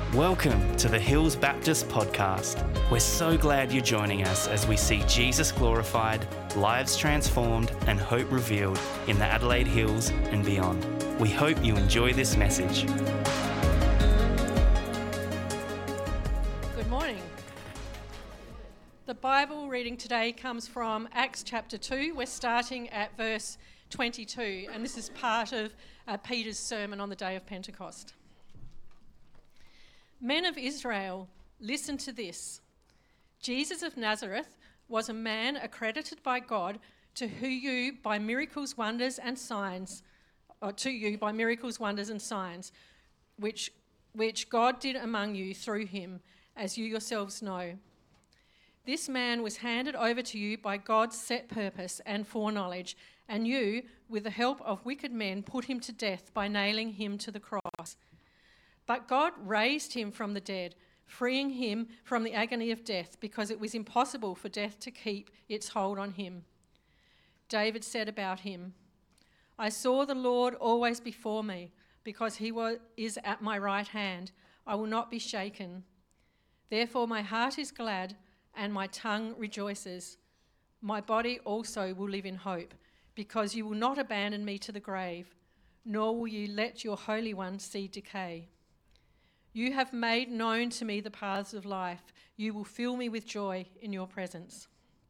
Welcome to the Hills Baptist Podcast. We're so glad you're joining us as we see Jesus glorified, lives transformed, and hope revealed in the Adelaide Hills and beyond. We hope you enjoy this message. Good morning. The Bible reading today comes from Acts chapter 2. We're starting at verse 22, and this is part of Peter's sermon on the day of Pentecost. Men of Israel, listen to this. Jesus of Nazareth was a man accredited by God to you by miracles, wonders and signs, which God did among you through him, as you yourselves know. This man was handed over to you by God's set purpose and foreknowledge, and you, with the help of wicked men, put him to death by nailing him to the cross. But God raised him from the dead, freeing him from the agony of death, because it was impossible for death to keep its hold on him. David said about him, I saw the Lord always before me, because he is at my right hand. I will not be shaken. Therefore my heart is glad, and my tongue rejoices. My body also will live in hope, because you will not abandon me to the grave, nor will you let your Holy One see decay. You have made known to me the paths of life. You will fill me with joy in your presence.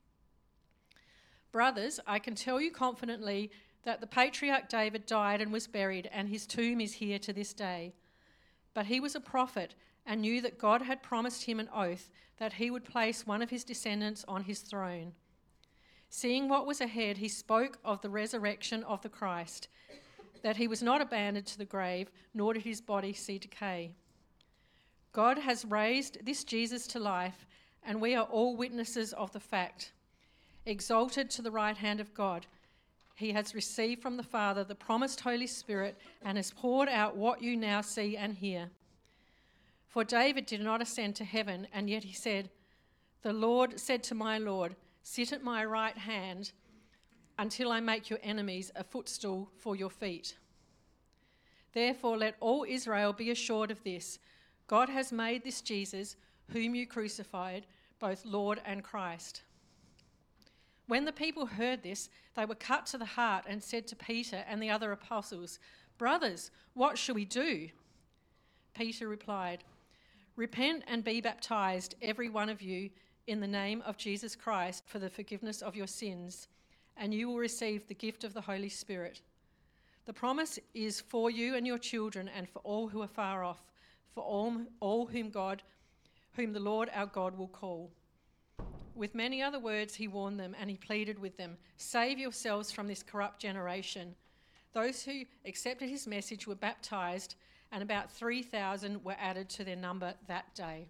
Brothers, I can tell you confidently that the patriarch David died and was buried, and his tomb is here to this day. But he was a prophet and knew that God had promised him an oath that he would place one of his descendants on his throne. Seeing what was ahead, he spoke of the resurrection of the Christ, that he was not abandoned to the grave, nor did his body see decay. God has raised this Jesus to life, and we are all witnesses of the fact. Exalted to the right hand of God, he has received from the Father the promised Holy Spirit and has poured out what you now see and hear. For David did not ascend to heaven, and yet he said, The Lord said to my Lord, sit at my right hand until I make your enemies a footstool for your feet. Therefore let all Israel be assured of this, God has made this Jesus, whom you crucified, both Lord and Christ. When the people heard this, they were cut to the heart and said to Peter and the other apostles, Brothers, what shall we do? Peter replied, Repent and be baptized, every one of you, in the name of Jesus Christ for the forgiveness of your sins, and you will receive the gift of the Holy Spirit. The promise is for you and your children and for all who are far off, for all whom the Lord our God will call. With many other words he warned them, and he pleaded with them, Save yourselves from this corrupt generation. Those who accepted his message were baptized, and about 3,000 were added to their number that day.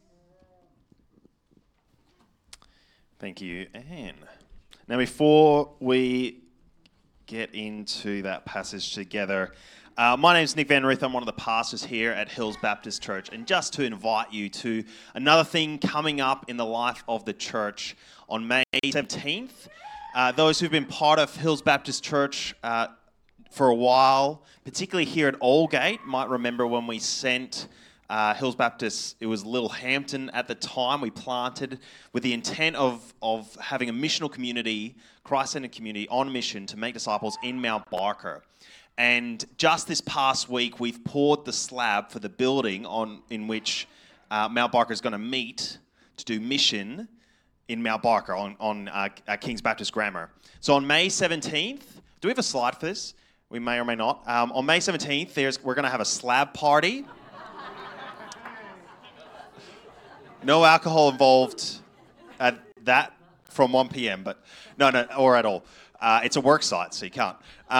Thank you, Anne. Now, before we get into that passage together, my name is Nick Van Ruth. I'm one of the pastors here at Hills Baptist Church. And just to invite you to another thing coming up in the life of the church on May 17th. Those who've been part of Hills Baptist Church for a while, particularly here at Aldgate, might remember when we sent Hills Baptist, it was Littlehampton at the time, we planted with the intent of having a missional community, Christ-centered community on mission to make disciples in Mount Barker. And just this past week, we've poured the slab for the building in which Mount Barker is going to meet to do mission in Mount Barker on King's Baptist Grammar. So on May 17th, do we have a slide for this? We may or may not. On May 17th, we're going to have a slab party. No alcohol involved at that from 1 p.m., but no, or at all. It's a work site, so you can't.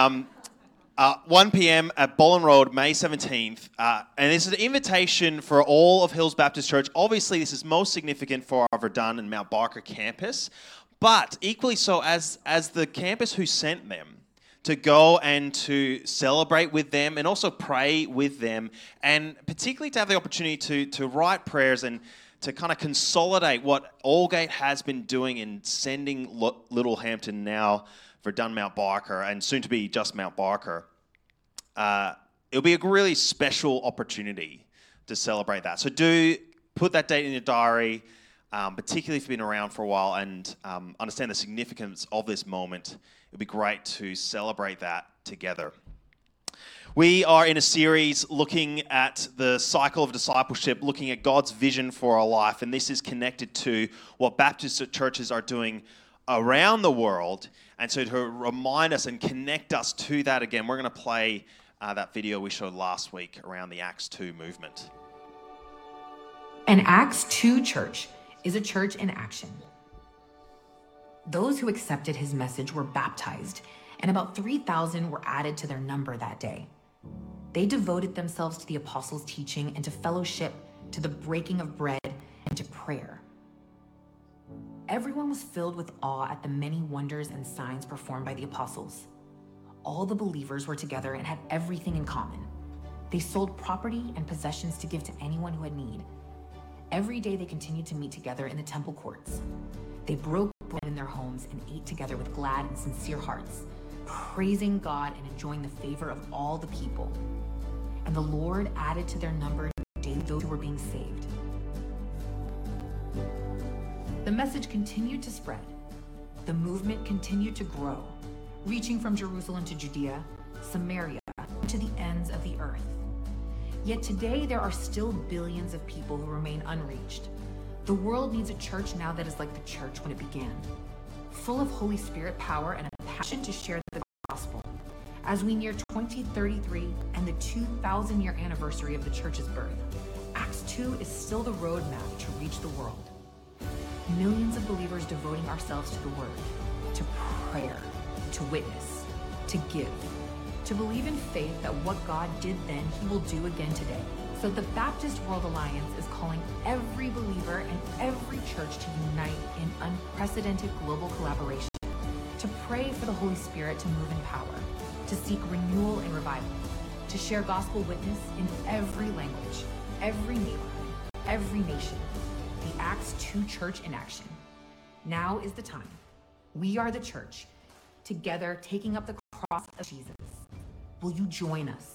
1 p.m. at Boland Road, May 17th. And this is an invitation for all of Hills Baptist Church. Obviously, this is most significant for our Verdun and Mount Barker campus, but equally so as the campus who sent them to go and to celebrate with them and also pray with them, and particularly to have the opportunity to write prayers and to kind of consolidate what Aldgate has been doing in sending Littlehampton, now Verdun Mount Barker, and soon to be just Mount Barker. It'll be a really special opportunity to celebrate that. So do put that date in your diary, particularly if you've been around for a while and understand the significance of this moment. It would be great to celebrate that together. We are in a series looking at the cycle of discipleship, looking at God's vision for our life, and this is connected to what Baptist churches are doing around the world. And so to remind us and connect us to that again, we're going to play that video we showed last week around the Acts 2 movement. An Acts 2 church is a church in action. Those who accepted his message were baptized, and about 3,000 were added to their number that day. They devoted themselves to the apostles' teaching and to fellowship, to the breaking of bread, and to prayer. Everyone was filled with awe at the many wonders and signs performed by the apostles. All the believers were together and had everything in common. They sold property and possessions to give to anyone who had need. Every day they continued to meet together in the temple courts. They broke bread in their homes and ate together with glad and sincere hearts, praising God and enjoying the favor of all the people. And the Lord added to their number daily those who were being saved. The message continued to spread. The movement continued to grow, reaching from Jerusalem to Judea, Samaria, to the ends of the earth. Yet today there are still billions of people who remain unreached. The world needs a church now that is like the church when it began, full of Holy Spirit power and a passion to share the gospel. As we near 2033 and the 2,000-year anniversary of the church's birth, Acts 2 is still the roadmap to reach the world. Millions of believers devoting ourselves to the word, to prayer, to witness, to give, to believe in faith that what God did then, he will do again today. So the Baptist World Alliance is calling every believer and every church to unite in unprecedented global collaboration, to pray for the Holy Spirit to move in power, to seek renewal and revival, to share gospel witness in every language, every neighborhood, every nation. The Acts 2 church in action. Now is the time. We are the church, together taking up the cross of Jesus. Will you join us?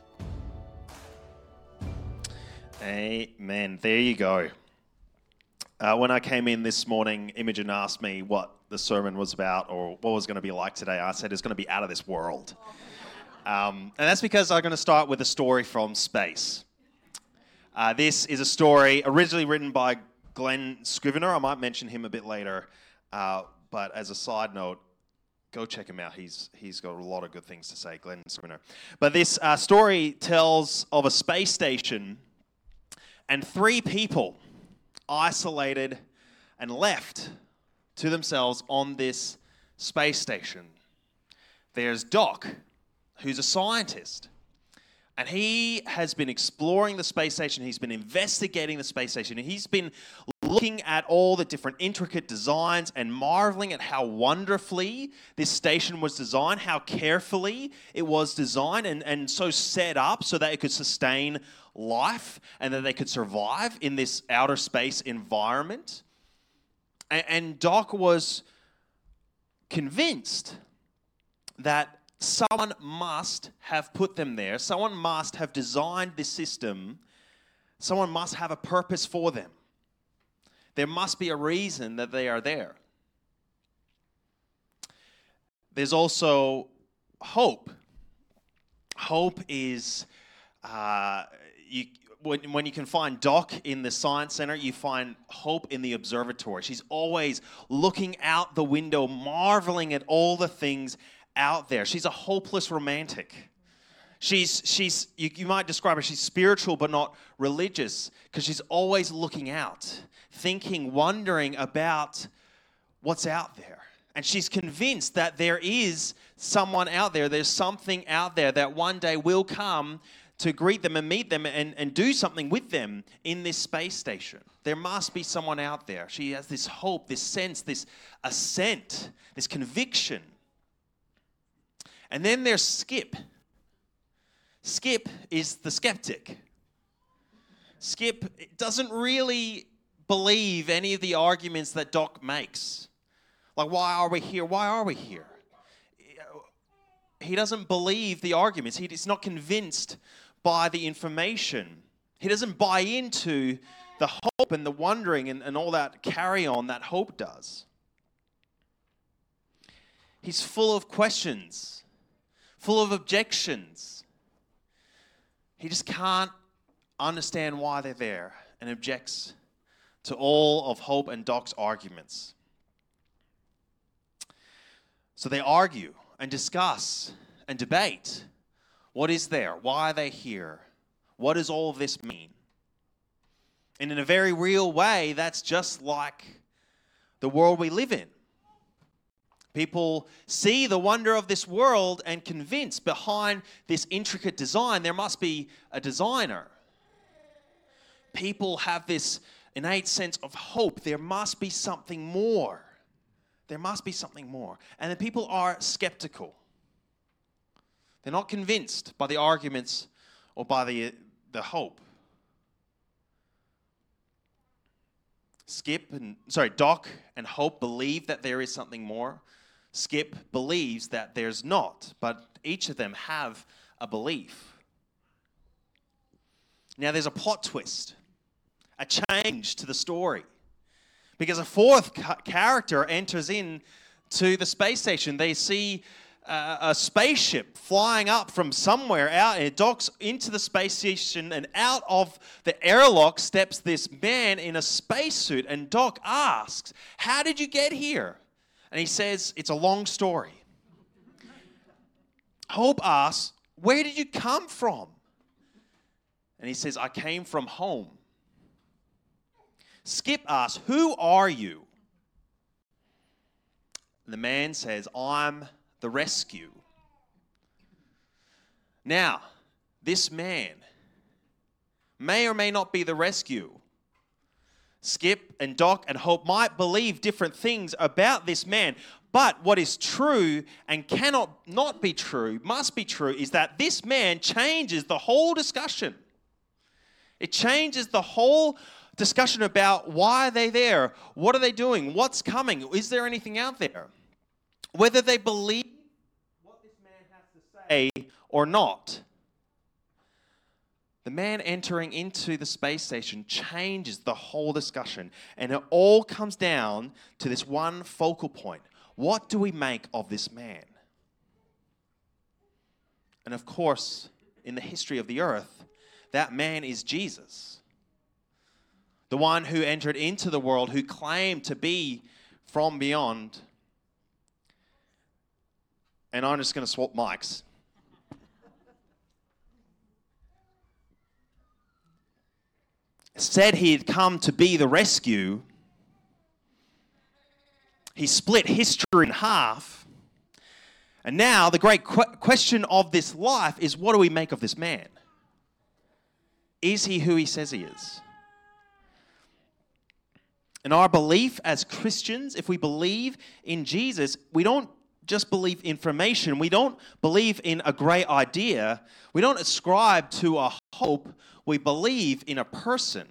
Amen. There you go. When I came in this morning, Imogen asked me what the sermon was about or what was going to be like today. I said it's going to be out of this world. And that's because I'm going to start with a story from space. This is a story originally written by Glenn Scrivener. I might mention him a bit later. But as a side note, go check him out. He's got a lot of good things to say, Glenn Scrivener. But this story tells of a space station and 3 people isolated and left to themselves on this space station. There's Doc, who's a scientist. And he has been exploring the space station. He's been investigating the space station. And he's been looking at all the different intricate designs and marveling at how wonderfully this station was designed, how carefully it was designed and so set up so that it could sustain life and that they could survive in this outer space environment. And Doc was convinced that someone must have put them there. Someone must have designed this system. Someone must have a purpose for them. There must be a reason that they are there. There's also hope. Hope is, when you can find Doc in the Science Center, you find hope in the observatory. She's always looking out the window, marveling at all the things out there. She's a hopeless romantic. You might describe her, she's spiritual but not religious because she's always looking out, thinking, wondering about what's out there. And she's convinced that there is someone out there, there's something out there that one day will come to greet them and meet them and do something with them in this space station. There must be someone out there. She has this hope, this sense, this assent, this conviction. And then there's Skip. Skip is the skeptic. Skip doesn't really believe any of the arguments that Doc makes. Like, why are we here? Why are we here? He doesn't believe the arguments. He's not convinced by the information. He doesn't buy into the hope and the wondering and all that carry on that hope does. He's full of questions, full of objections. He just can't understand why they're there and objects to all of Hope and Doc's arguments. So they argue and discuss and debate. What is there? Why are they here? What does all of this mean? And in a very real way, that's just like the world we live in. People see the wonder of this world and convince behind this intricate design there must be a designer. People have this innate sense of hope. There must be something more. There must be something more. And the people are skeptical. They're not convinced by the arguments or by the hope. Doc and Hope believe that there is something more. Skip believes that there's not, but each of them have a belief. Now there's a plot twist, a change to the story, because a fourth character enters in to the space station. They see a spaceship flying up from somewhere out. It docks into the space station, and out of the airlock steps this man in a spacesuit. And Doc asks, "How did you get here?" And he says, "It's a long story." Hope asks, "Where did you come from?" And he says, "I came from home." Skip asks, "Who are you?" And the man says, "I'm the rescue." Now, this man may or may not be the rescue. Skip and Doc and Hope might believe different things about this man, but what is true and cannot not be true, must be true, is that this man changes the whole discussion. It changes the whole discussion about why are they there, what are they doing, what's coming, is there anything out there? Whether they believe what this man has to say or not. The man entering into the space station changes the whole discussion, and it all comes down to this one focal point. What do we make of this man? And of course, in the history of the earth, that man is Jesus. The one who entered into the world, who claimed to be from beyond. And I'm just going to swap mics. Said he had come to be the rescue. He split history in half. And now the great question of this life is, what do we make of this man? Is he who he says he is? And our belief as Christians, if we believe in Jesus, we don't just believe information. We don't believe in a great idea. We don't ascribe to a hope. We believe in a person.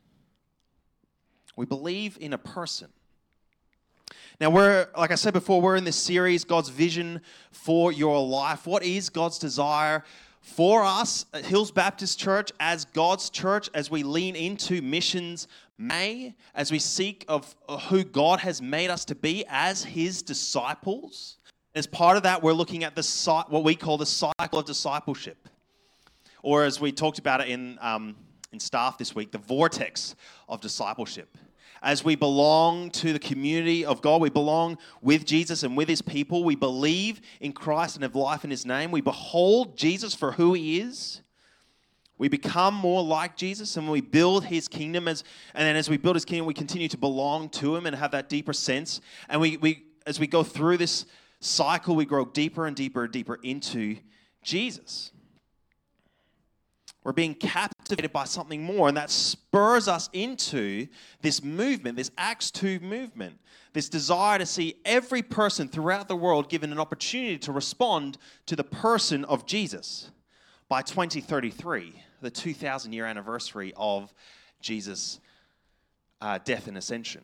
We believe in a person. Now, like I said before, we're in this series, God's vision for your life. What is God's desire for us at Hills Baptist Church as God's church, as we lean into missions May, as we seek of who God has made us to be as His disciples? As part of that, we're looking at what we call the cycle of discipleship. Or as we talked about it in staff this week, the vortex of discipleship. As we belong to the community of God, we belong with Jesus and with His people. We believe in Christ and have life in His name. We behold Jesus for who He is. We become more like Jesus, and we build His kingdom. And then as we build His kingdom, we continue to belong to Him and have that deeper sense. And as we go through this cycle, we grow deeper and deeper and deeper into Jesus. We're being captivated by something more, and that spurs us into this movement, this Acts 2 movement, this desire to see every person throughout the world given an opportunity to respond to the person of Jesus by 2033, the 2,000-year anniversary of Jesus' death and ascension.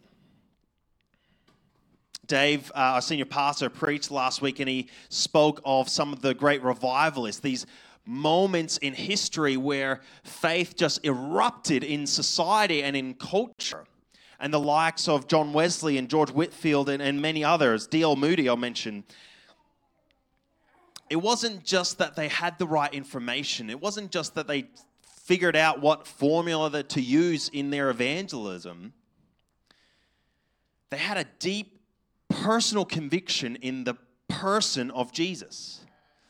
Dave, our senior pastor, preached last week, and he spoke of some of the great revivalists, these moments in history where faith just erupted in society and in culture. And the likes of John Wesley and George Whitefield and many others, D.L. Moody I'll mention, it wasn't just that they had the right information. It wasn't just that they figured out what formula to use in their evangelism. They had a deep personal conviction in the person of Jesus.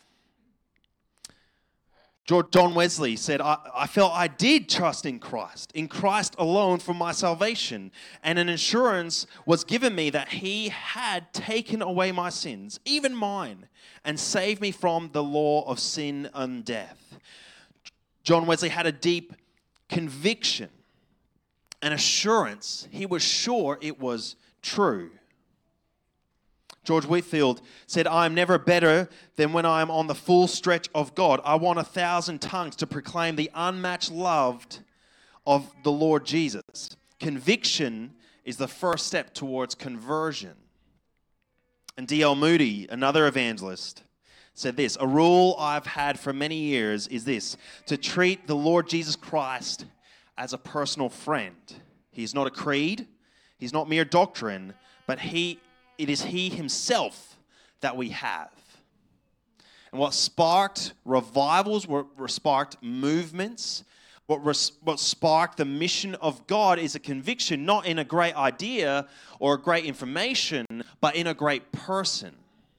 John Wesley said, I felt I did trust in Christ alone for my salvation. And an assurance was given me that he had taken away my sins, even mine, and saved me from the law of sin and death. John Wesley had a deep conviction, an assurance. He was sure it was true. George Whitefield said, I am never better than when I am on the full stretch of God. I want 1,000 tongues to proclaim the unmatched love of the Lord Jesus. Conviction is the first step towards conversion. And D.L. Moody, another evangelist, said this, a rule I've had for many years is this, to treat the Lord Jesus Christ as a personal friend. He's not a creed, he's not mere doctrine, but it is he himself that we have. And what sparked revivals, what sparked movements, what sparked the mission of God is a conviction, not in a great idea or a great information, but in a great person.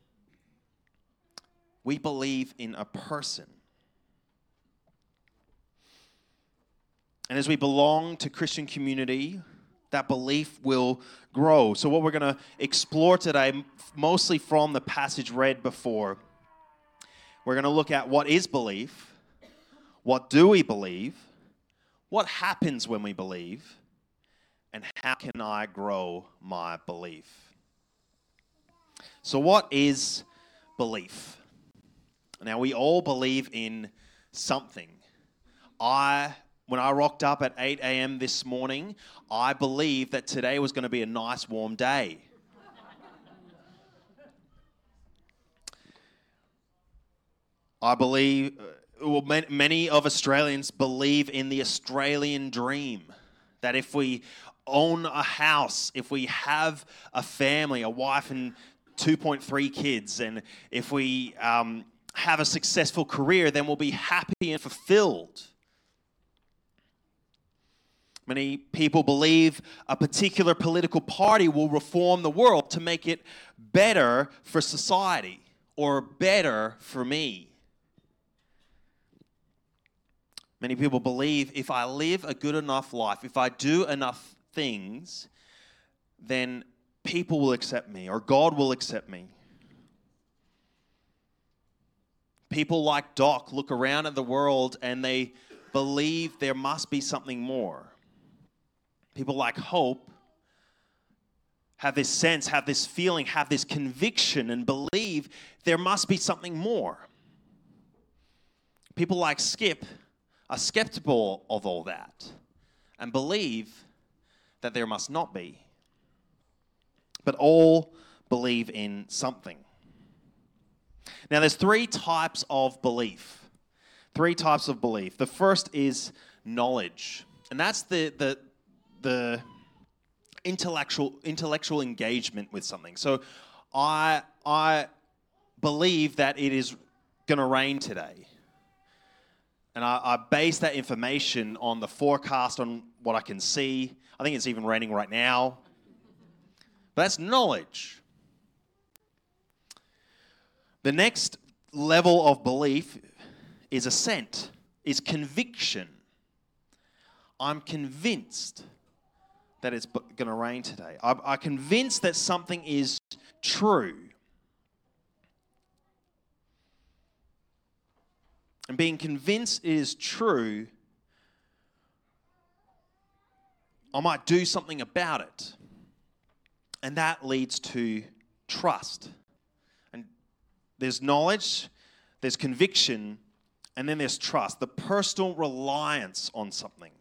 We believe in a person. And as we belong to Christian community, that belief will grow. So what we're going to explore today, mostly from the passage read before, we're going to look at what is belief, what do we believe, what happens when we believe, and how can I grow my belief? So what is belief? Now, we all believe in something. When I rocked up at 8 a.m. this morning, I believed that today was going to be a nice warm day. I believe, many of Australians believe in the Australian dream, that if we own a house, if we have a family, a wife and 2.3 kids, and if we have a successful career, then we'll be happy and fulfilled. Many people believe a particular political party will reform the world to make it better for society or better for me. Many people believe if I live a good enough life, if I do enough things, then people will accept me or God will accept me. People like Doc look around at the world and they believe there must be something more. People like Hope have this sense, have this feeling, have this conviction and believe there must be something more. People like Skip are skeptical of all that and believe that there must not be. But all believe in something. Now, there's three types of belief. Three types of belief. The first is knowledge. And that's the intellectual engagement with something. So I believe that it is going to rain today. And I base that information on the forecast, on what I can see. I think it's even raining right now. But that's knowledge. The next level of belief is assent, is conviction. I'm convinced that it's going to rain today. I'm convinced that something is true. And being convinced it is true, I might do something about it. And that leads to trust. And there's knowledge, there's conviction, and then there's trust, the personal reliance on something.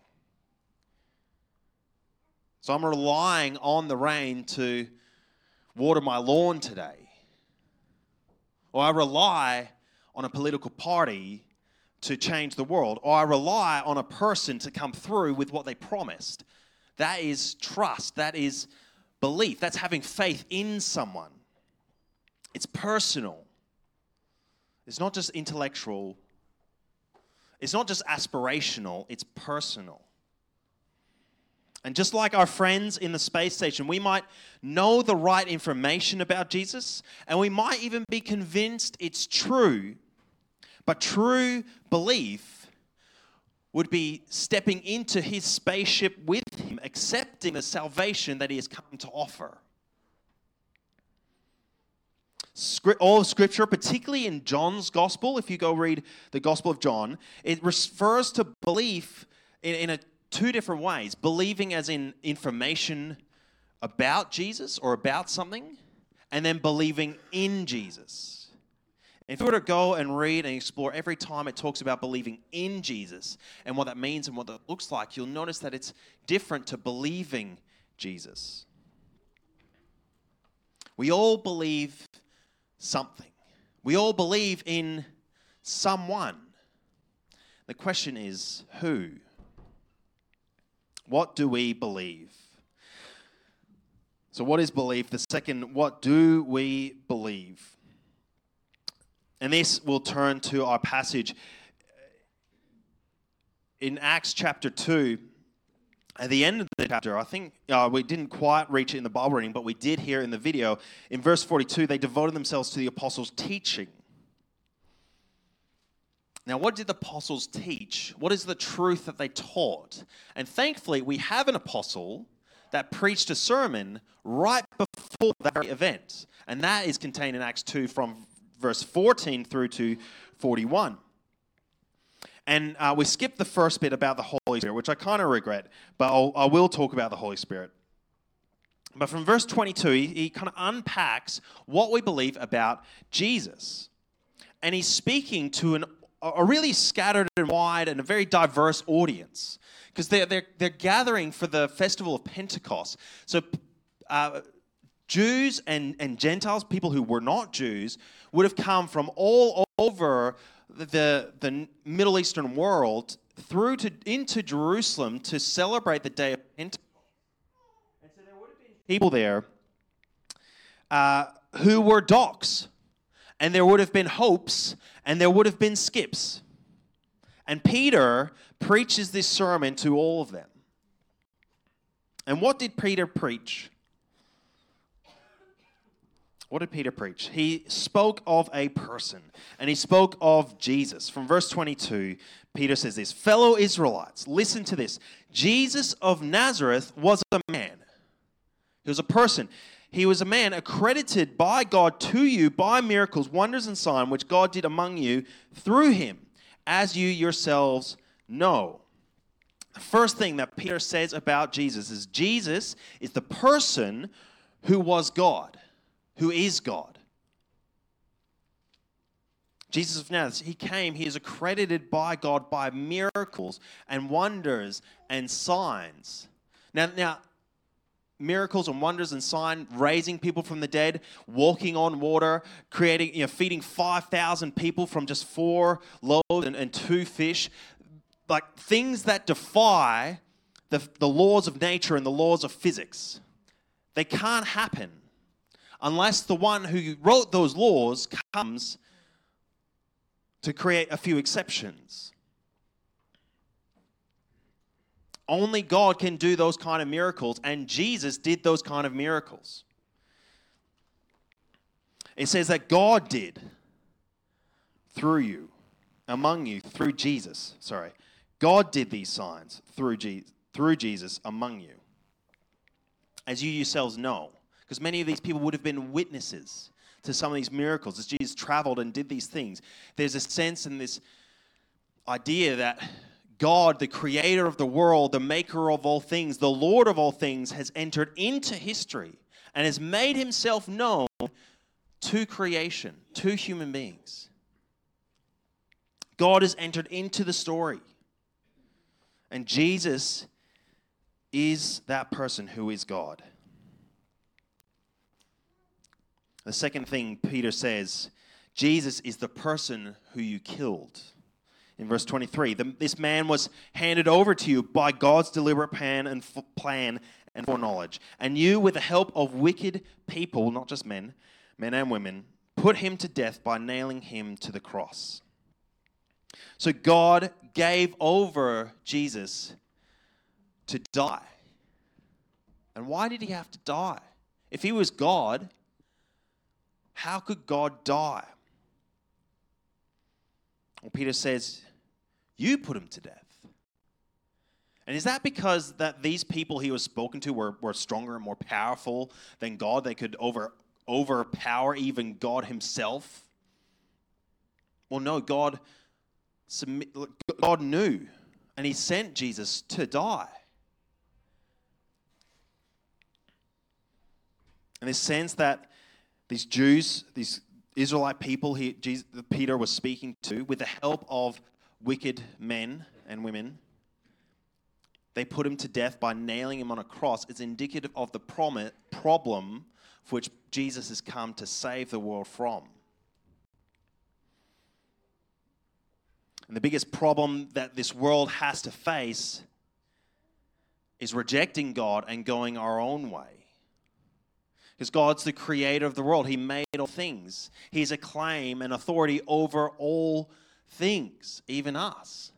So I'm relying on the rain to water my lawn today. Or I rely on a political party to change the world, or I rely on a person to come through with what they promised. That is trust. That is belief. That's having faith in someone. It's personal. It's not just intellectual. It's not just aspirational. It's personal. And just like our friends in the space station, we might know the right information about Jesus, and we might even be convinced it's true. But true belief would be stepping into his spaceship with him, accepting the salvation that he has come to offer. All of Scripture, particularly in John's Gospel, if you go read the Gospel of John, it refers to belief in two different ways. Believing as in information about Jesus or about something, and then believing in Jesus. If you were to go and read and explore every time it talks about believing in Jesus and what that means and what that looks like, you'll notice that it's different to believing Jesus. We all believe something. We all believe in someone. The question is, who? What do we believe? So what is belief? The second, what do we believe? And this will turn to our passage in Acts chapter 2. At the end of the chapter, I think we didn't quite reach it in the Bible reading, but we did here in the video. In verse 42, they devoted themselves to the apostles' teaching. Now, what did the apostles teach? What is the truth that they taught? And thankfully, we have an apostle that preached a sermon right before that event. And that is contained in Acts 2 from verse 14 through to 41. And we skipped the first bit about the Holy Spirit, which I kind of regret, but I will talk about the Holy Spirit. But from verse 22, he kind of unpacks what we believe about Jesus. And he's speaking to a really scattered and wide and a very diverse audience, because they're gathering for the festival of Pentecost. So Jews and Gentiles, people who were not Jews, would have come from all over the Middle Eastern world into Jerusalem to celebrate the day of Pentecost. And so there would have been people there who were docks, and there would have been hopes, and there would have been skips. And Peter preaches this sermon to all of them. And what did Peter preach? What did Peter preach? He spoke of a person, and he spoke of Jesus. From verse 22, Peter says this, "Fellow Israelites, listen to this. Jesus of Nazareth was a man." He was a person. He was a man accredited by God to you by miracles, wonders, and signs, which God did among you through him, as you yourselves know. The first thing that Peter says about Jesus is the person who was God. Who is God. Jesus of Nazareth, he came, he is accredited by God by miracles and wonders and signs. Now, miracles and wonders and signs, raising people from the dead, walking on water, feeding 5,000 people from just 4 loaves and 2 fish, like things that defy the laws of nature and the laws of physics. They can't happen unless the one who wrote those laws comes to create a few exceptions. Only God can do those kind of miracles, and Jesus did those kind of miracles. It says that God did through you, among you, through Jesus. Sorry. God did these signs through Jesus among you, as you yourselves know. Because many of these people would have been witnesses to some of these miracles as Jesus traveled and did these things. There's a sense in this idea that God, the creator of the world, the maker of all things, the Lord of all things, has entered into history and has made himself known to creation, to human beings. God has entered into the story. And Jesus is that person who is God. The second thing Peter says, Jesus is the person who you killed. In verse 23, this man was handed over to you by God's deliberate plan and foreknowledge. And you, with the help of wicked people, not just men and women, put him to death by nailing him to the cross. So God gave over Jesus to die. And why did he have to die? If he was God, how could God die? Well, Peter says, you put him to death. And is that because that these people he was spoken to were stronger and more powerful than God? They could overpower even God himself? Well, no, God knew, and he sent Jesus to die. In the sense that these Jews, these Israelite people Peter was speaking to, with the help of wicked men and women, they put him to death by nailing him on a cross. It's indicative of the problem for which Jesus has come to save the world from. And the biggest problem that this world has to face is rejecting God and going our own way. Because God's the creator of the world. He made all things. He's a claim and authority over all things, even us.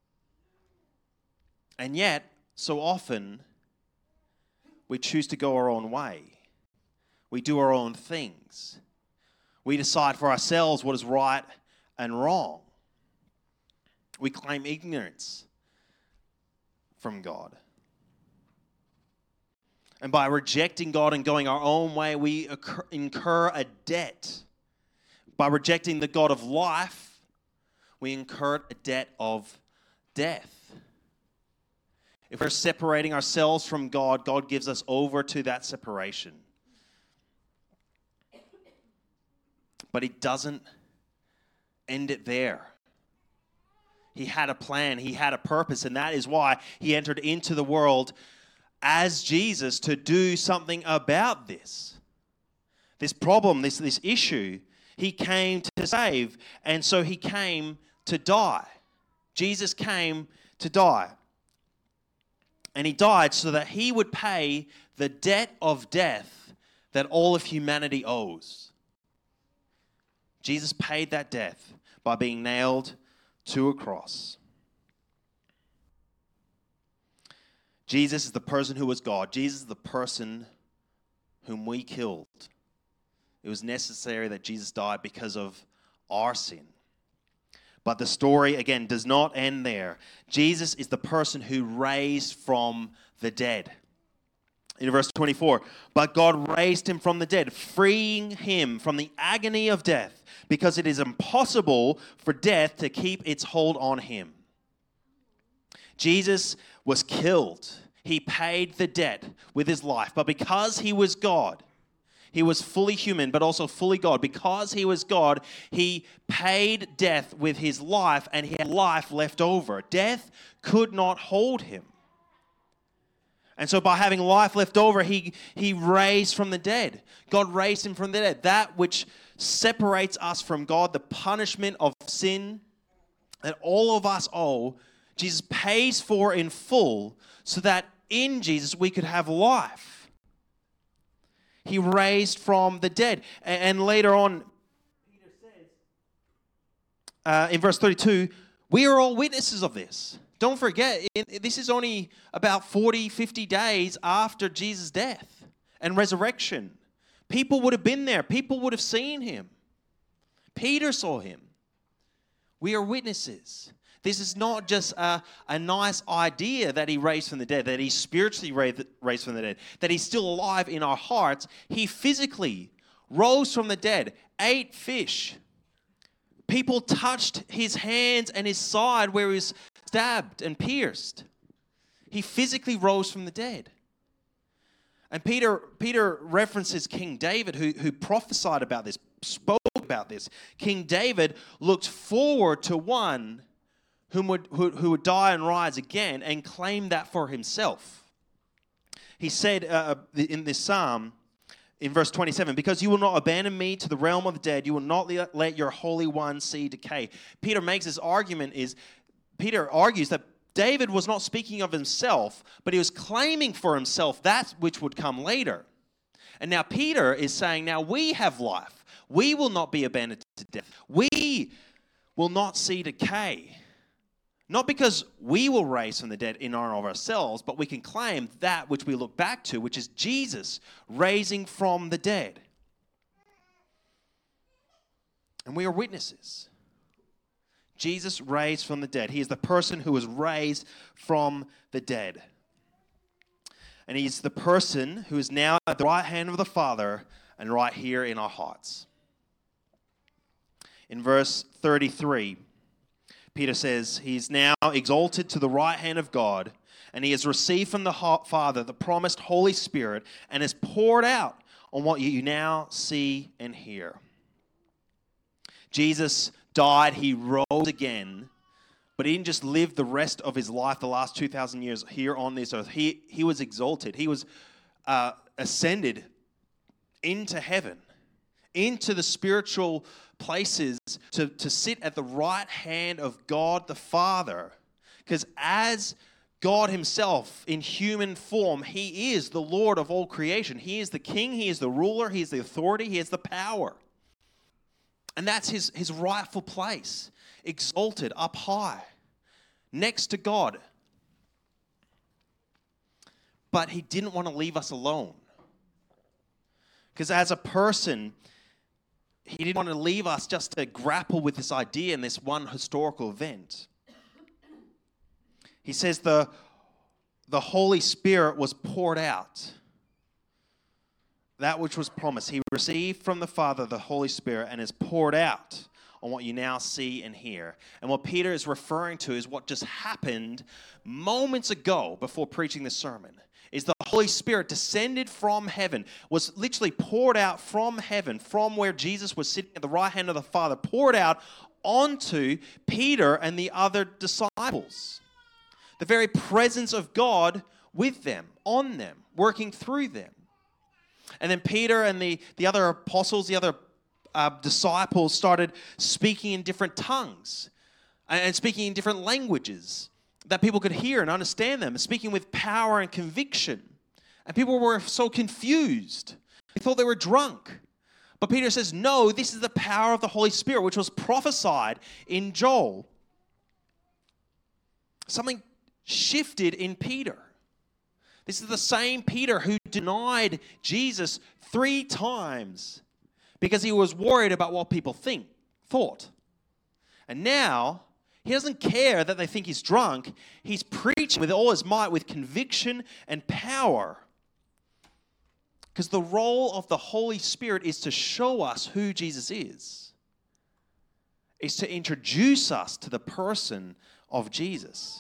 And yet, so often, we choose to go our own way. We do our own things. We decide for ourselves what is right and wrong. We claim ignorance from God. And by rejecting God and going our own way, we incur a debt. By rejecting the God of life, we incur a debt of death. If we're separating ourselves from God, God gives us over to that separation. But he doesn't end it there. He had a plan, he had a purpose, and that is why he entered into the world as Jesus to do something about this. This problem, this issue, he came to save, and so he came to die. Jesus came to die. And he died so that he would pay the debt of death that all of humanity owes. Jesus paid that death by being nailed to a cross. Jesus is the person who was God. Jesus is the person whom we killed. It was necessary that Jesus died because of our sin. But the story, again, does not end there. Jesus is the person who raised from the dead. In verse 24, but God raised him from the dead, freeing him from the agony of death, because it is impossible for death to keep its hold on him. Jesus was killed. He paid the debt with his life. But because he was God, he was fully human, but also fully God. Because he was God, he paid death with his life, and he had life left over. Death could not hold him. And so by having life left over, he raised from the dead. God raised him from the dead. That which separates us from God, the punishment of sin that all of us owe, Jesus pays for in full so that in Jesus we could have life. He raised from the dead. And later on, Peter says, in verse 32, we are all witnesses of this. Don't forget, this is only about 40, 50 days after Jesus' death and resurrection. People would have been there. People would have seen him. Peter saw him. We are witnesses. This is not just a nice idea that he raised from the dead, that he spiritually raised from the dead, that he's still alive in our hearts. He physically rose from the dead, ate fish. People touched his hands and his side where he was stabbed and pierced. He physically rose from the dead. And Peter references King David, who prophesied about this, spoke about this. King David looked forward to one who would die and rise again, and claimed that for himself. He said in this psalm, in verse 27, because you will not abandon me to the realm of the dead, you will not let your Holy One see decay. Peter makes this argument Peter argues that David was not speaking of himself, but he was claiming for himself that which would come later. And now Peter is saying, now we have life. We will not be abandoned to death. We will not see decay. Not because we will raise from the dead in honor of ourselves, but we can claim that which we look back to, which is Jesus raising from the dead. And we are witnesses. Jesus raised from the dead. He is the person who was raised from the dead. And he's the person who is now at the right hand of the Father and right here in our hearts. In verse 33, Peter says, he is now exalted to the right hand of God, and he has received from the Father the promised Holy Spirit and is poured out on what you now see and hear. Jesus died, he rose again, but he didn't just live the rest of his life, the last 2,000 years here on this earth. He was exalted. He was ascended into heaven, into the spiritual places to sit at the right hand of God the Father. Because as God himself in human form, he is the Lord of all creation. He is the king, he is the ruler, he is the authority, he is the power. And that's his rightful place, exalted up high, next to God. But he didn't want to leave us alone. Because as a person, he didn't want to leave us just to grapple with this idea in this one historical event. He says the Holy Spirit was poured out. That which was promised. He received from the Father the Holy Spirit and is poured out on what you now see and hear. And what Peter is referring to is what just happened moments ago before preaching this sermon. Is the Holy Spirit descended from heaven, was literally poured out from heaven, from where Jesus was sitting at the right hand of the Father, poured out onto Peter and the other disciples. The very presence of God with them, on them, working through them. And then Peter and the other apostles, the other disciples started speaking in different tongues and speaking in different languages that people could hear and understand them, and speaking with power and conviction. And people were so confused. They thought they were drunk. But Peter says, no, this is the power of the Holy Spirit, which was prophesied in Joel. Something shifted in Peter. This is the same Peter who denied Jesus 3 times because he was worried about what people thought. And now, he doesn't care that they think he's drunk. He's preaching with all his might, with conviction and power. Because the role of the Holy Spirit is to show us who Jesus is to introduce us to the person of Jesus.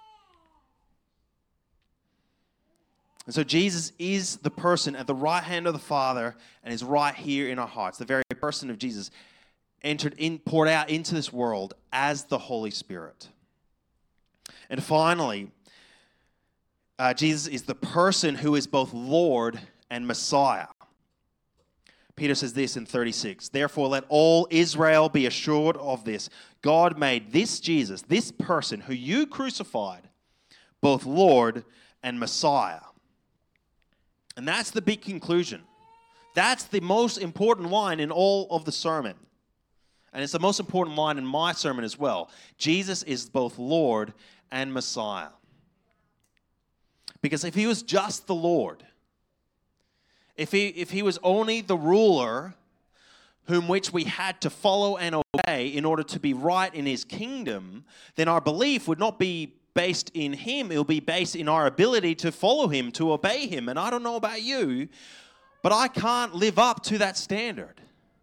And so Jesus is the person at the right hand of the Father and is right here in our hearts. The very person of Jesus poured out into this world as the Holy Spirit. And finally, Jesus is the person who is both Lord and Messiah. Peter says this in 36, therefore let all Israel be assured of this. God made this Jesus, this person who you crucified, both Lord and Messiah. And that's the big conclusion. That's the most important line in all of the sermon. And it's the most important line in my sermon as well. Jesus is both Lord and Messiah. Because if he was just the Lord, if he was only the ruler whom which we had to follow and obey in order to be right in his kingdom, then our belief would not be based in him. It will be based in our ability to follow him, to obey him. And I don't know about you, but I can't live up to that standard.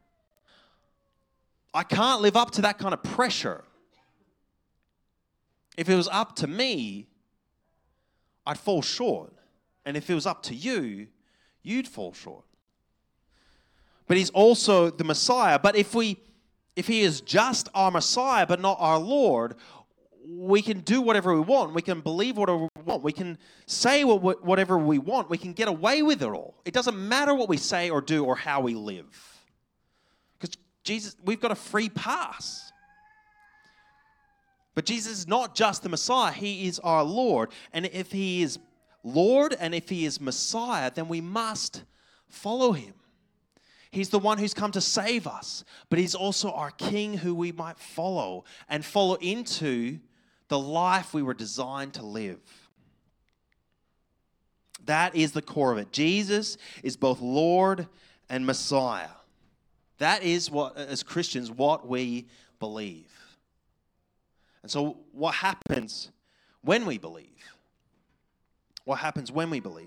I can't live up to that kind of pressure. If it was up to me, I'd fall short. And if it was up to you, you'd fall short. But he's also the Messiah. But if he is just our Messiah but not our Lord, we can do whatever we want. We can believe whatever we want. We can say whatever we want. We can get away with it all. It doesn't matter what we say or do or how we live. Because Jesus, we've got a free pass. But Jesus is not just the Messiah. He is our Lord. And if he is Lord and if he is Messiah, then we must follow him. He's the one who's come to save us, but he's also our King who we might follow and follow into the life we were designed to live. That is the core of it. Jesus is both Lord and Messiah. That is what, as Christians, what we believe. And so what happens when we believe? What happens when we believe?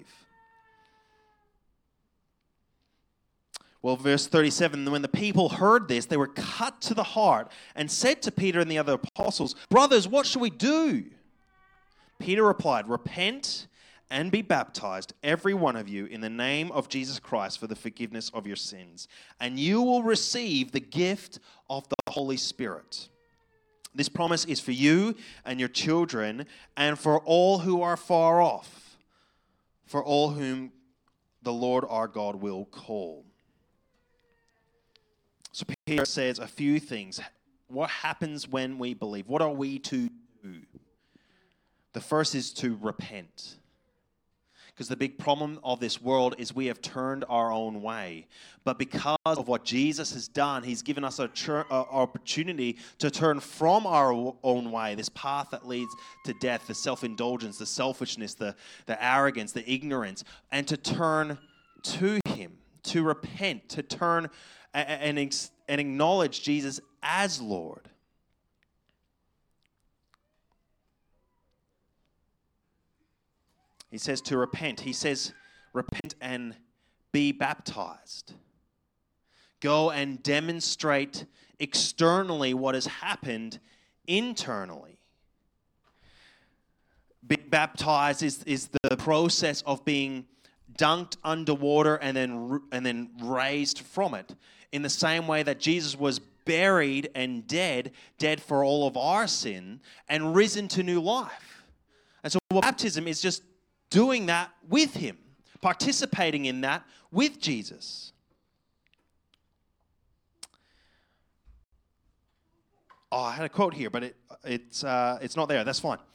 Well, verse 37, when the people heard this, they were cut to the heart and said to Peter and the other apostles, "Brothers, what shall we do?" Peter replied, "Repent and be baptized, every one of you, in the name of Jesus Christ for the forgiveness of your sins, and you will receive the gift of the Holy Spirit. This promise is for you and your children and for all who are far off, for all whom the Lord our God will call." So Peter says a few things. What happens when we believe? What are we to do? The first is to repent. Because the big problem of this world is we have turned our own way. But because of what Jesus has done, he's given us an opportunity to turn from our own way, this path that leads to death, the self-indulgence, the selfishness, the arrogance, the ignorance, and to turn to him, to repent, to turn and acknowledge Jesus as Lord. He says to repent. He says repent and be baptized. Go and demonstrate externally what has happened internally. Being baptized is the process of being dunked underwater and then raised from it. In the same way that Jesus was buried and dead for all of our sin, and risen to new life. And so baptism is just doing that with him, participating in that with Jesus. Oh, I had a quote here, but it's not there. That's fine.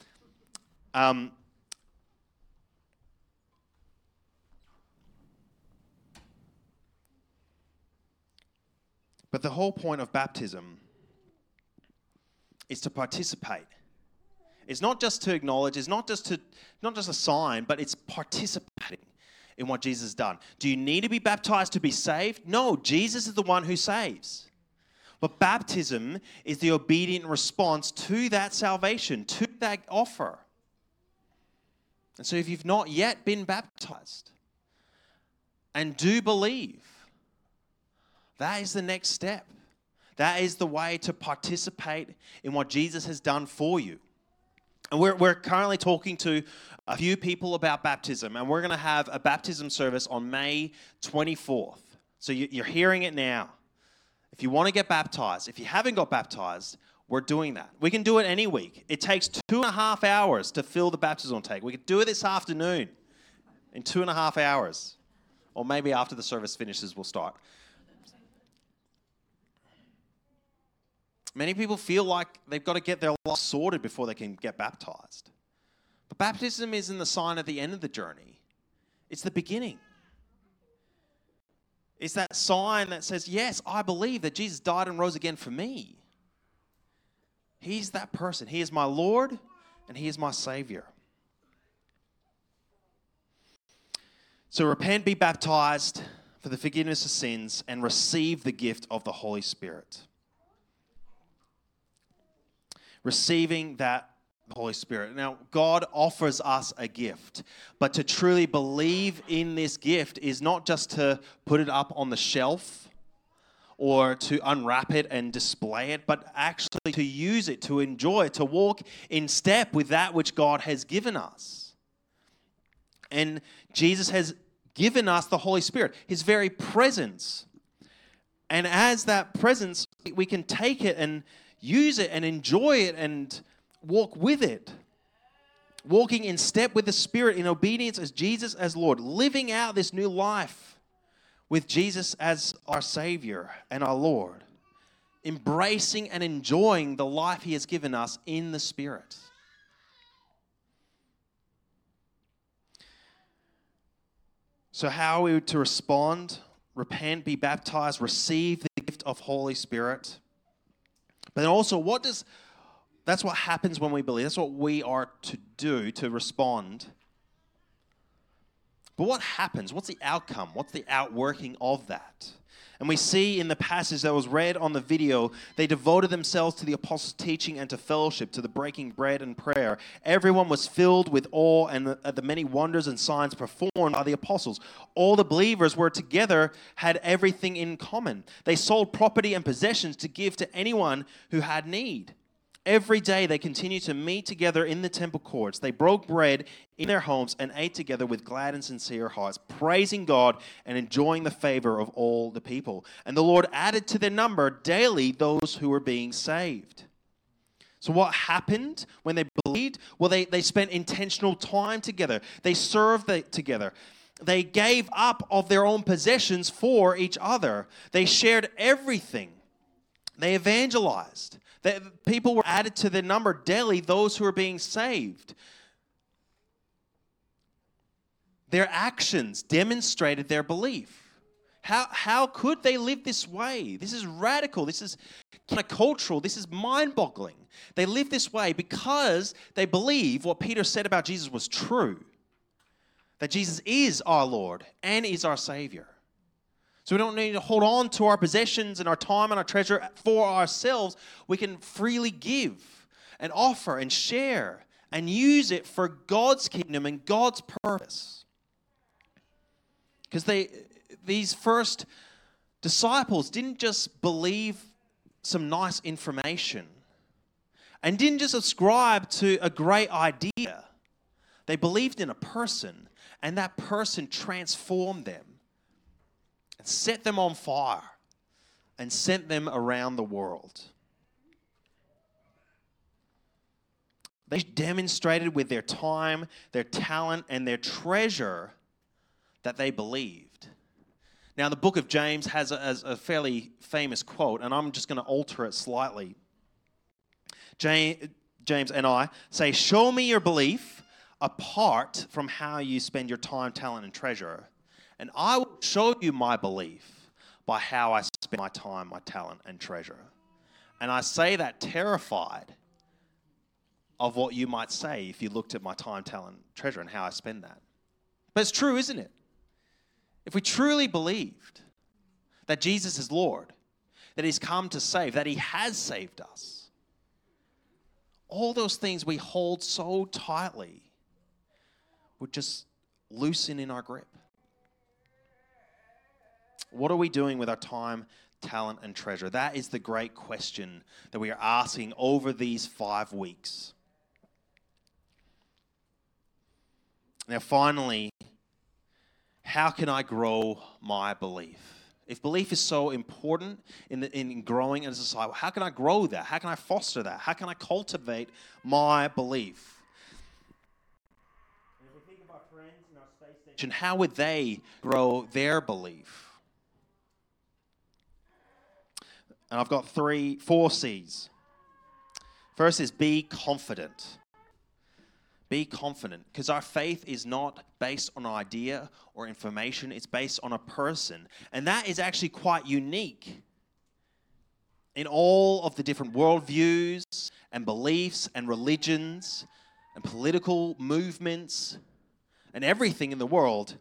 But the whole point of baptism is to participate. It's not just to acknowledge, it's not just a sign, but it's participating in what Jesus has done. Do you need to be baptized to be saved? No, Jesus is the one who saves. But baptism is the obedient response to that salvation, to that offer. And so if you've not yet been baptized and do believe, that is the next step. That is the way to participate in what Jesus has done for you. And we're currently talking to a few people about baptism, and we're going to have a baptism service on May 24th. So you're hearing it now. If you want to get baptized, if you haven't got baptized, we're doing that. We can do it any week. It takes 2.5 hours to fill the baptismal tank. We could do it this afternoon in 2.5 hours. Or maybe after the service finishes, we'll start. Many people feel like they've got to get their life sorted before they can get baptized. But baptism isn't the sign at the end of the journey. It's the beginning. It's that sign that says, yes, I believe that Jesus died and rose again for me. He's that person. He is my Lord and he is my Savior. So repent, be baptized for the forgiveness of sins, and receive the gift of the Holy Spirit. Receiving that Holy Spirit. Now, God offers us a gift, but to truly believe in this gift is not just to put it up on the shelf or to unwrap it and display it, but actually to use it, to enjoy it, to walk in step with that which God has given us. And Jesus has given us the Holy Spirit, his very presence. And as that presence, we can take it and use it and enjoy it and walk with it. Walking in step with the Spirit in obedience as Jesus as Lord. Living out this new life with Jesus as our Savior and our Lord. Embracing and enjoying the life He has given us in the Spirit. So how are we to respond? Repent, be baptized, receive the gift of Holy Spirit. But then also, that's what happens when we believe. That's what we are to do to respond. But what happens? What's the outcome? What's the outworking of that? And we see in the passage that was read on the video, they devoted themselves to the apostles' teaching and to fellowship, to the breaking bread and prayer. Everyone was filled with awe and the many wonders and signs performed by the apostles. All the believers were together, had everything in common. They sold property and possessions to give to anyone who had need. Every day they continued to meet together in the temple courts. They broke bread in their homes and ate together with glad and sincere hearts, praising God and enjoying the favor of all the people. And the Lord added to their number daily those who were being saved. So what happened when they believed? Well, they spent intentional time together. They served together. They gave up of their own possessions for each other. They shared everything. They evangelized. People were added to their number daily, those who were being saved. Their actions demonstrated their belief. How could they live this way? This is radical. This is countercultural. This is mind-boggling. They lived this way because they believe what Peter said about Jesus was true. That Jesus is our Lord and is our Savior. So we don't need to hold on to our possessions and our time and our treasure for ourselves. We can freely give and offer and share and use it for God's kingdom and God's purpose. Because these first disciples didn't just believe some nice information and didn't just ascribe to a great idea. They believed in a person, and that person transformed them. Set them on fire and sent them around the world. They demonstrated with their time, their talent, and their treasure that they believed. Now, the book of James has a fairly famous quote, and I'm just going to alter it slightly. James and I say, "Show me your belief apart from how you spend your time, talent, and treasure. And I will show you my belief by how I spend my time, my talent, and treasure." And I say that terrified of what you might say if you looked at my time, talent, treasure, and how I spend that. But it's true, isn't it? If we truly believed that Jesus is Lord, that He's come to save, that He has saved us, all those things we hold so tightly would just loosen in our grip. What are we doing with our time, talent, and treasure? That is the great question that we are asking over these 5 weeks. Now, finally, how can I grow my belief? If belief is so important in growing as a society, how can I grow that? How can I foster that? How can I cultivate my belief? And if we think of our friends in our space station, how would they grow their belief? And I've got 4 C's. First is be confident. Be confident, because our faith is not based on an idea or information. It's based on a person. And that is actually quite unique in all of the different worldviews and beliefs and religions and political movements and everything in the world.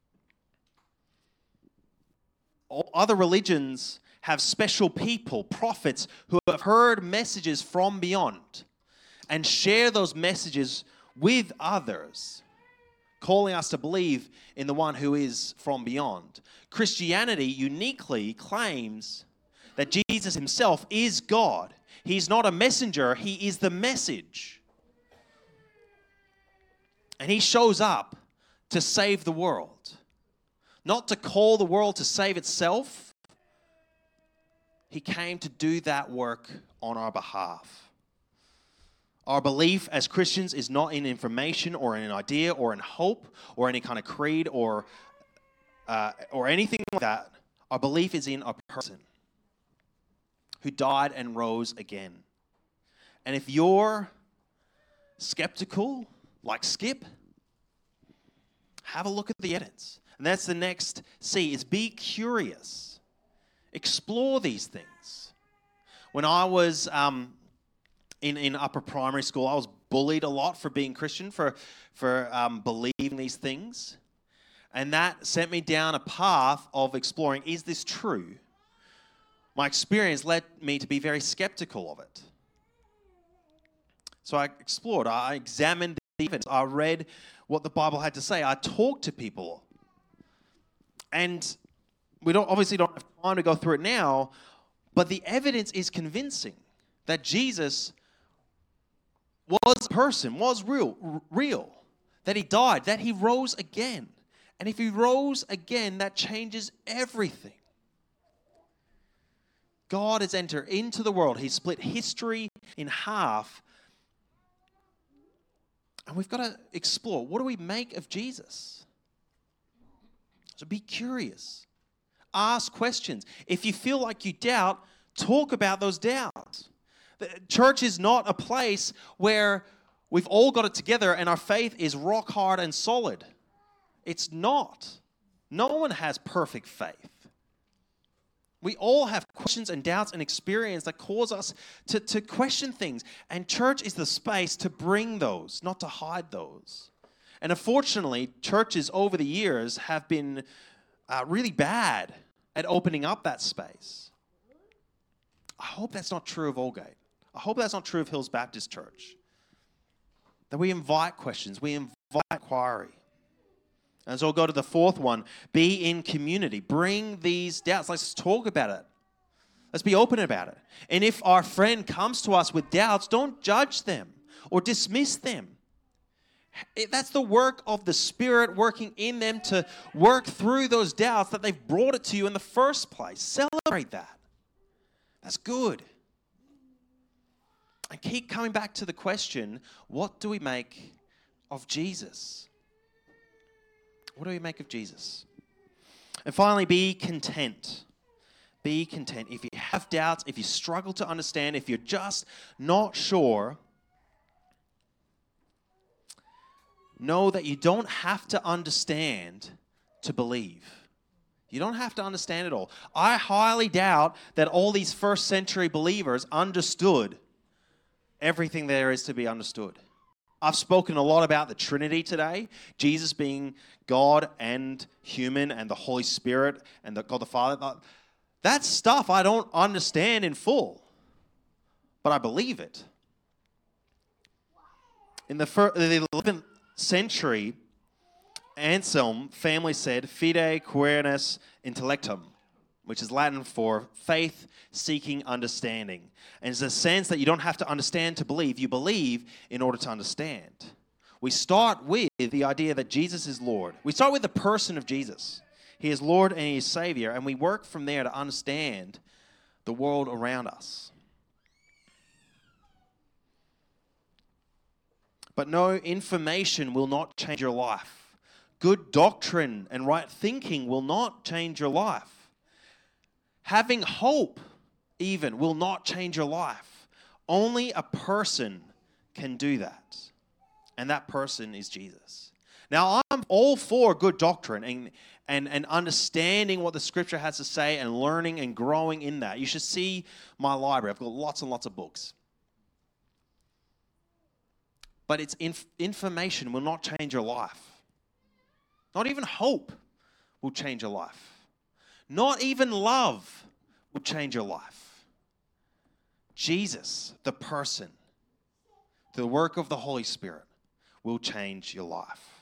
All other religions have special people, prophets, who have heard messages from beyond and share those messages with others, calling us to believe in the one who is from beyond. Christianity uniquely claims that Jesus Himself is God. He's not a messenger, He is the message. And He shows up to save the world, not to call the world to save itself. He came to do that work on our behalf. Our belief as Christians is not in information or in an idea or in hope or any kind of creed or anything like that. Our belief is in a person who died and rose again. And if you're skeptical, like Skip, have a look at the evidence. And that's the next C, is be curious. Explore these things. When I was in upper primary school, I was bullied a lot for being Christian, for believing these things. And that sent me down a path of exploring, is this true? My experience led me to be very skeptical of it. So I explored, I examined the evidence, I read what the Bible had to say, I talked to people. And we obviously don't have time to go through it now, but the evidence is convincing that Jesus was a person, was real, that he died, that he rose again. And if he rose again, that changes everything. God has entered into the world. He split history in half. And we've got to explore, what do we make of Jesus? So be curious. Ask questions. If you feel like you doubt, talk about those doubts. The church is not a place where we've all got it together and our faith is rock hard and solid. It's not. No one has perfect faith. We all have questions and doubts and experience that cause us to question things. And church is the space to bring those, not to hide those. And unfortunately, churches over the years have been really bad at opening up that space. I hope that's not true of Aldgate. I hope that's not true of Hills Baptist Church. That we invite questions, we invite inquiry. And so we'll go to the fourth one. Be in community. Bring these doubts. Let's talk about it. Let's be open about it. And if our friend comes to us with doubts, don't judge them or dismiss them. That's the work of the Spirit working in them to work through those doubts that they've brought it to you in the first place. Celebrate that. That's good. And keep coming back to the question, what do we make of Jesus? What do we make of Jesus? And finally, be content. Be content. If you have doubts, if you struggle to understand, if you're just not sure, know that you don't have to understand to believe. You don't have to understand it all. I highly doubt that all these first century believers understood everything there is to be understood. I've spoken a lot about the Trinity today, Jesus being God and human and the Holy Spirit and God the Father. That stuff I don't understand in full, but I believe it. In the 11th century, Anselm family said, fide querens intellectum, which is Latin for faith seeking understanding. And it's a sense that you don't have to understand to believe. You believe in order to understand. We start with the idea that Jesus is Lord. We start with the person of Jesus. He is Lord and He is Savior. And we work from there to understand the world around us. But no, information will not change your life. Good doctrine and right thinking will not change your life. Having hope even will not change your life. Only a person can do that. And that person is Jesus. Now, I'm all for good doctrine and understanding what the Scripture has to say and learning and growing in that. You should see my library. I've got lots and lots of books. But it's information will not change your life. Not even hope will change your life. Not even love will change your life. Jesus, the person, the work of the Holy Spirit, will change your life.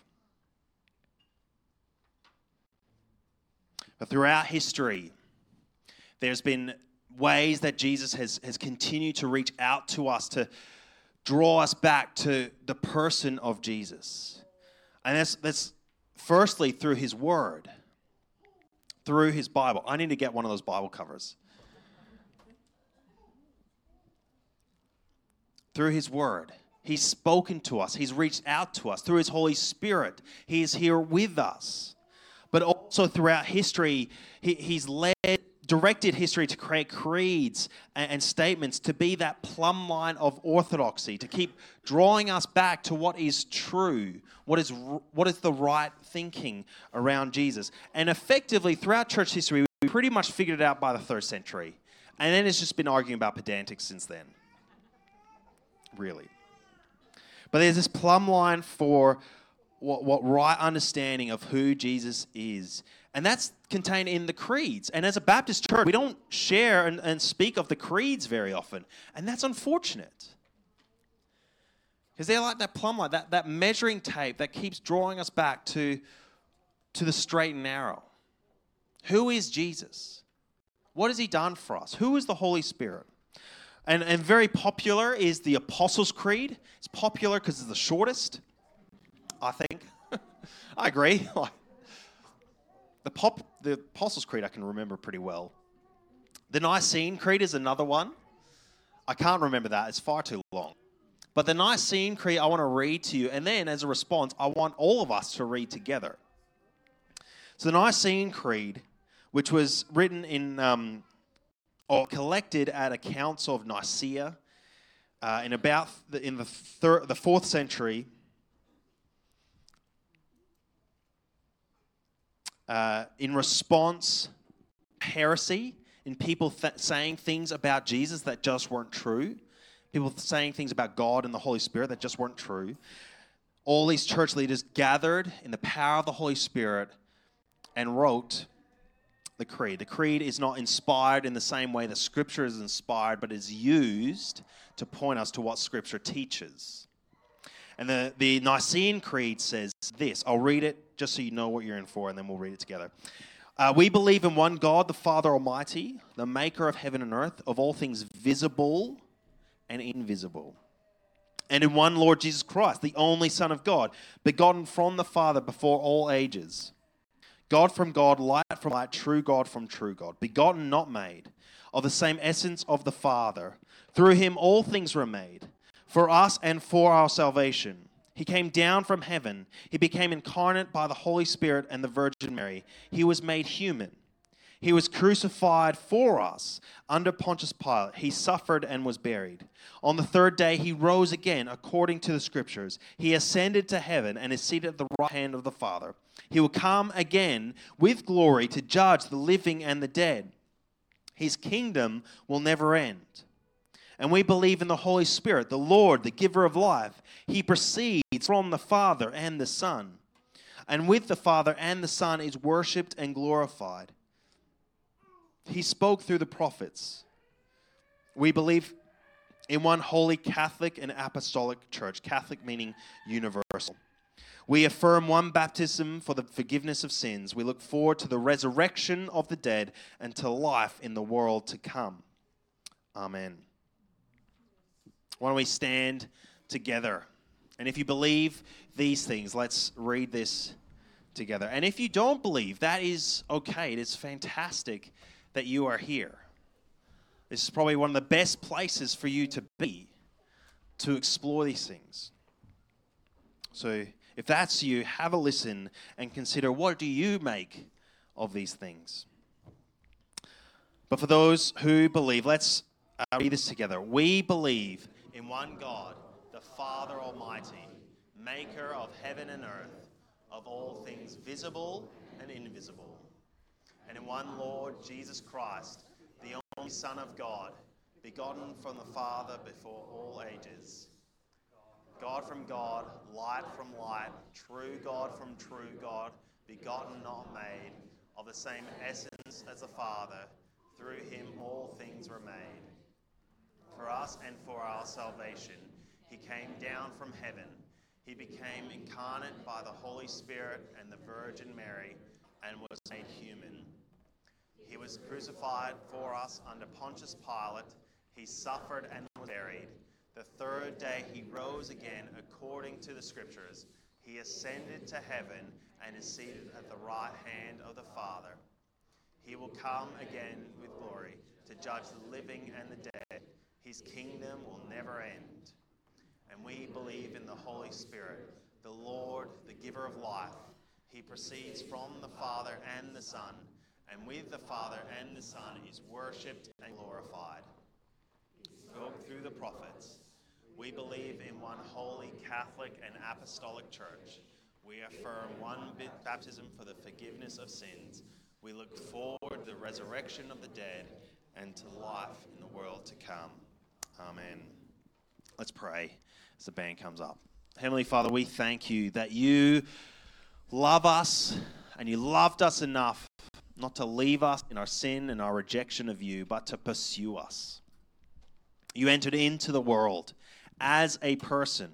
But throughout history, there's been ways that Jesus has continued to reach out to us, to draw us back to the person of Jesus. And that's firstly through His Word, through His Bible. I need to get one of those Bible covers. Through His Word, He's spoken to us. He's reached out to us through his Holy Spirit. He is here with us. But also throughout history, he's directed history to create creeds and statements, to be that plumb line of orthodoxy, to keep drawing us back to what is true, what is the right thinking around Jesus. And effectively, throughout church history, we pretty much figured it out by the 3rd century. And then it's just been arguing about pedantics since then. Really. But there's this plumb line for what right understanding of who Jesus is. And that's contained in the creeds. And as a Baptist church, we don't share and speak of the creeds very often. And that's unfortunate. Because they're like that plumb line, that measuring tape that keeps drawing us back to the straight and narrow. Who is Jesus? What has he done for us? Who is the Holy Spirit? And very popular is the Apostles' Creed. It's popular because it's the shortest, I think. I agree. The Apostles' Creed I can remember pretty well. The Nicene Creed is another one. I can't remember that. It's far too long. But the Nicene Creed I want to read to you, and then as a response, I want all of us to read together. So the Nicene Creed, which was written in or collected at a council of Nicaea in the 4th century. In response to heresy, in people saying things about Jesus that just weren't true, people saying things about God and the Holy Spirit that just weren't true. All these church leaders gathered in the power of the Holy Spirit and wrote the creed. The creed is not inspired in the same way that Scripture is inspired, but is used to point us to what Scripture teaches. And the Nicene Creed says this. I'll read it just so you know what you're in for, and then we'll read it together. We believe in one God, the Father Almighty, the maker of heaven and earth, of all things visible and invisible. And in one Lord Jesus Christ, the only Son of God, begotten from the Father before all ages. God from God, light from light, true God from true God, begotten, not made, of the same essence of the Father. Through him all things were made, for us and for our salvation. He came down from heaven. He became incarnate by the Holy Spirit and the Virgin Mary. He was made human. He was crucified for us under Pontius Pilate. He suffered and was buried. On the 3rd day, he rose again according to the Scriptures. He ascended to heaven and is seated at the right hand of the Father. He will come again with glory to judge the living and the dead. His kingdom will never end. And we believe in the Holy Spirit, the Lord, the giver of life. He proceeds from the Father and the Son. And with the Father and the Son is worshipped and glorified. He spoke through the prophets. We believe in one holy Catholic and apostolic church. Catholic meaning universal. We affirm one baptism for the forgiveness of sins. We look forward to the resurrection of the dead and to life in the world to come. Amen. Why don't we stand together? And if you believe these things, let's read this together. And if you don't believe, that is okay. It is fantastic that you are here. This is probably one of the best places for you to be, to explore these things. So if that's you, have a listen and consider, what do you make of these things? But for those who believe, let's read this together. We believe in one God, the Father Almighty, maker of heaven and earth, of all things visible and invisible. And in one Lord Jesus Christ, the only Son of God, begotten from the Father before all ages. God from God, light from light, true God from true God, begotten, not made, of the same essence as the Father. Through him all things were made. For us and for our salvation, he came down from heaven. He became incarnate by the Holy Spirit and the Virgin Mary and was made human. He was crucified for us under Pontius Pilate. He suffered and was buried. The 3rd day he rose again according to the Scriptures. He ascended to heaven and is seated at the right hand of the Father. He will come again with glory to judge the living and the dead. His kingdom will never end. And we believe in the Holy Spirit, the Lord, the giver of life. He proceeds from the Father and the Son, and with the Father and the Son is worshipped and glorified. Spoke through the prophets. We believe in one holy Catholic and Apostolic Church. We affirm one baptism for the forgiveness of sins. We look forward to the resurrection of the dead and to life in the world to come. Amen. Let's pray as the band comes up. Heavenly Father, we thank you that you love us and you loved us enough not to leave us in our sin and our rejection of you, but to pursue us. You entered into the world as a person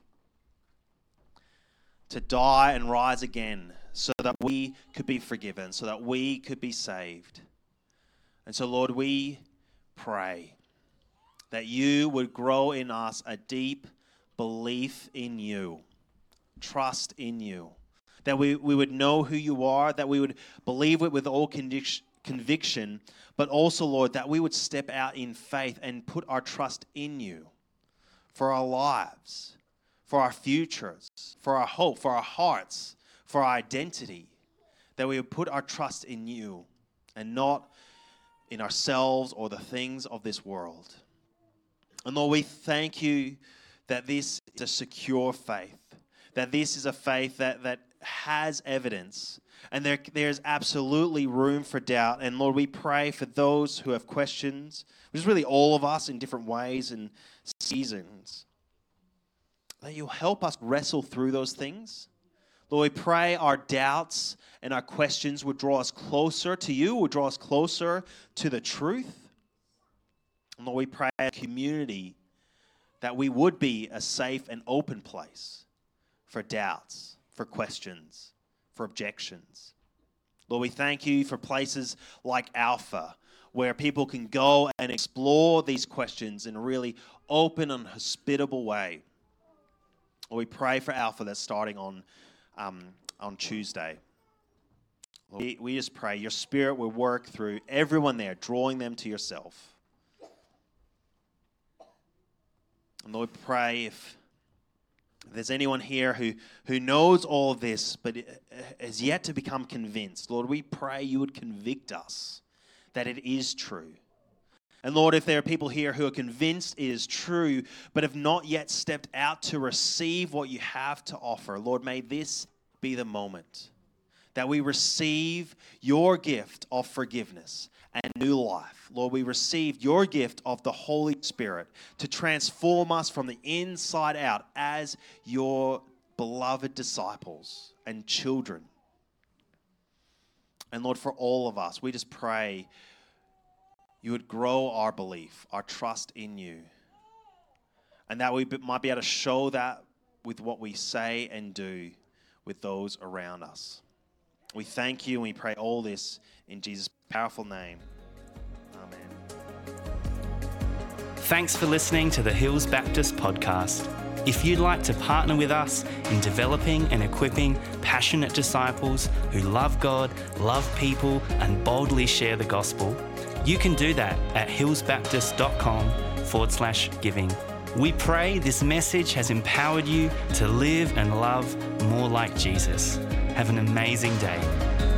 to die and rise again so that we could be forgiven, so that we could be saved. And so, Lord, we pray that you would grow in us a deep belief in you, trust in you, that we would know who you are, that we would believe it with all conviction, but also, Lord, that we would step out in faith and put our trust in you for our lives, for our futures, for our hope, for our hearts, for our identity, that we would put our trust in you and not in ourselves or the things of this world. And Lord, we thank you that this is a secure faith, that this is a faith that has evidence, and there's absolutely room for doubt. And Lord, we pray for those who have questions, which is really all of us in different ways and seasons, that you'll help us wrestle through those things. Lord, we pray our doubts and our questions would draw us closer to you, would draw us closer to the truth. And Lord, we pray as a community that we would be a safe and open place for doubts, for questions, for objections. Lord, we thank you for places like Alpha, where people can go and explore these questions in a really open and hospitable way. Lord, we pray for Alpha that's starting on Tuesday. Lord, we just pray your Spirit will work through everyone there, drawing them to yourself. And Lord, pray if there's anyone here who knows all of this but has yet to become convinced, Lord, we pray you would convict us that it is true. And Lord, if there are people here who are convinced it is true but have not yet stepped out to receive what you have to offer, Lord, may this be the moment that we receive your gift of forgiveness and new life. Lord, we received your gift of the Holy Spirit to transform us from the inside out as your beloved disciples and children. And Lord, for all of us, we just pray you would grow our belief, our trust in you, and that we might be able to show that with what we say and do with those around us. We thank you and we pray all this in Jesus' powerful name. Amen. Thanks for listening to the Hills Baptist podcast. If you'd like to partner with us in developing and equipping passionate disciples who love God, love people, and boldly share the gospel, you can do that at hillsbaptist.com/giving. We pray this message has empowered you to live and love more like Jesus. Have an amazing day.